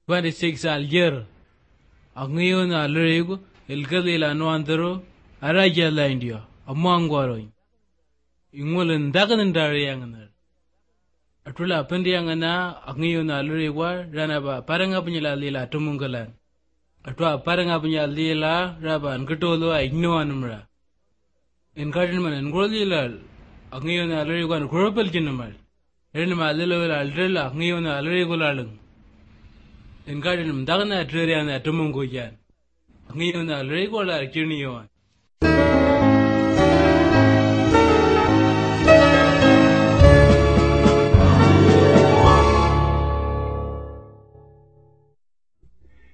26 year. Angayon alrego, el Galila no andero, Arajala India, among Warroing. Ingolin Dagan and Darianganer. Atula Pendiangana, Angayon alregua, Ranaba, Parangapinila Lila, Tumungalan. Atwa Parangapinya Lila, Rabba, and Gutolo, I know Anumra. Encouragement and Grolila, Angayon alregua, and Gropel Ginamal. Renama Lilo Aldrilla, Angayon alregularling. Encouragement Dagana Trerian at Tumungoyan. Angayon alregular, Junior.